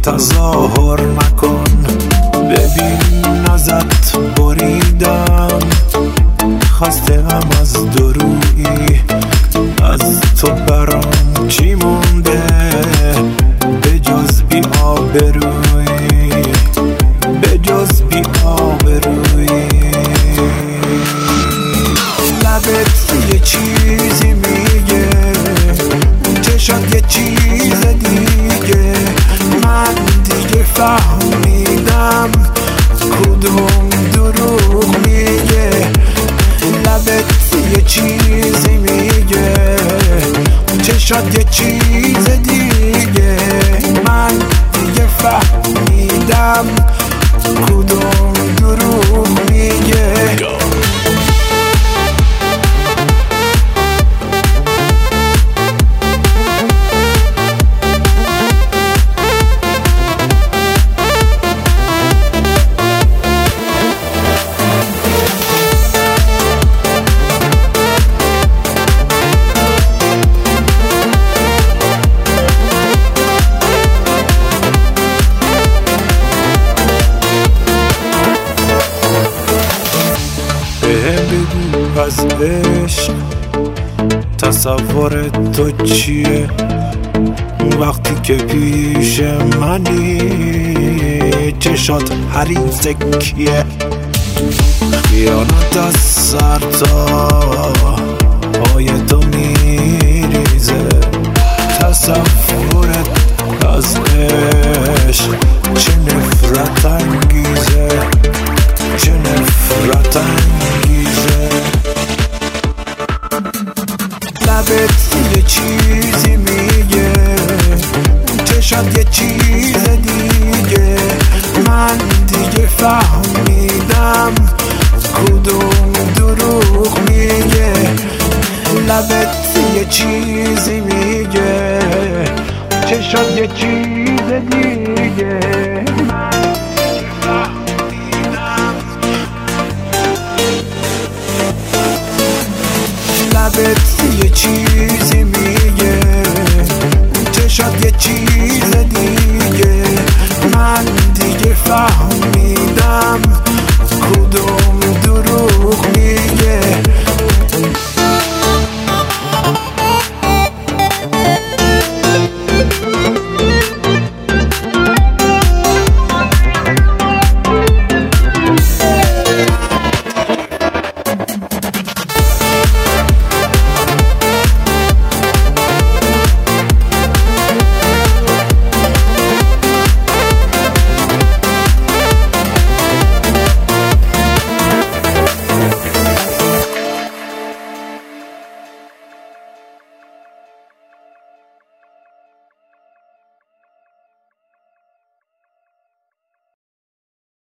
تظاهر نکن، ببین ازت بریدم، خستم از دورویی، از تو برام چی مونده به جز بی آبرویی، به جز بی آبرویی. لبت یه چیزی میگه، چشات یه چیز دیگه، من دیگه فهمیدم کدوم دروغ میگه. لبت یه چیزی میگه، چشات یه چیز دیگه، من دیگه فهمیدم کدوم دروغ میگه. بگو از عشق تصور تو چیه، وقتی که پیش منی چشات حریص کیه. خیانت از سر تا پای تو میریزه، تصورت از عشق چه نفرت انگیزه، چه نفرت انگیزه. لبت یه چیزی میگه، چشات یه چیز دیگه، من دیگه فهمیدم کدوم دروغ میگه. لبت یه چیزی میگه، چشات یه چیز دیگه، من دیگه فهمیدم. لبت یه چیز